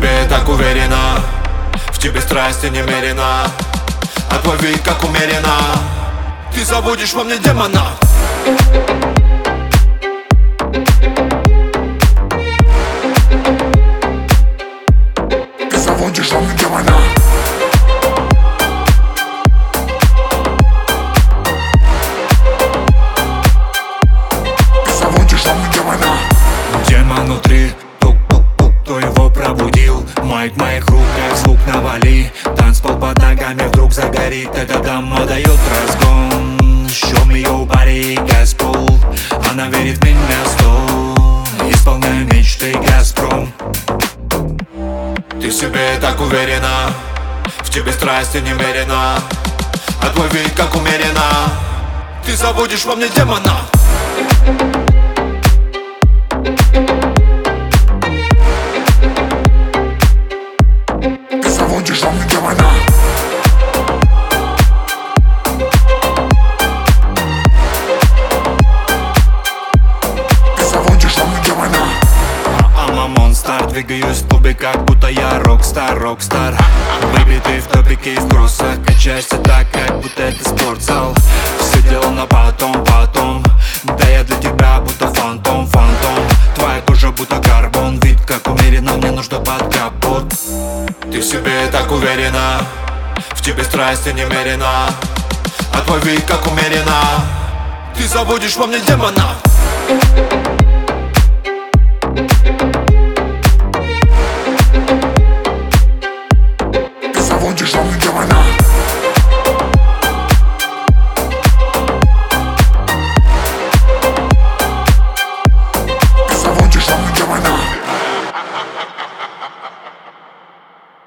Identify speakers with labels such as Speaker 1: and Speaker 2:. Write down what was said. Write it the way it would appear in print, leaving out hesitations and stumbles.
Speaker 1: себе так уверена, в тебе страсти немерено, а твой вид как умеренно. Ты забудешь во мне демона.
Speaker 2: Ты забудешь во мне демона. Ты забудешь во мне демона.
Speaker 1: Демон внутри, тук-тук-тук, кто его пробудил? Майк в моих руках, звук навали. Танцпол под ногами вдруг загорит. Эта дама дает разгон. Show me your body, Газпол. Она верит в меня 100. Исполняю мечты, Газпром. Ты в себе так уверена, в тебе страсти немерено, а твой вид как умеренно. Ты забудешь во мне демона.
Speaker 2: Ты забудешь во мне демона. Ты забудешь во мне демона.
Speaker 1: I'm a monster, двигаюсь в клубе, как будто я рокстар, рокстар. Выбитый в топике из броса, качаешься так, как будто это спортзал. Все дело на потом, потом. Да я для тебя будто фантом, фантом. Твоя кожа будто карбон, вид как умеренно, мне нужно под капот. Ты в себе так уверена, в тебе страсти немерено, а твой вид как умеренно. Ты забудешь во мне демона.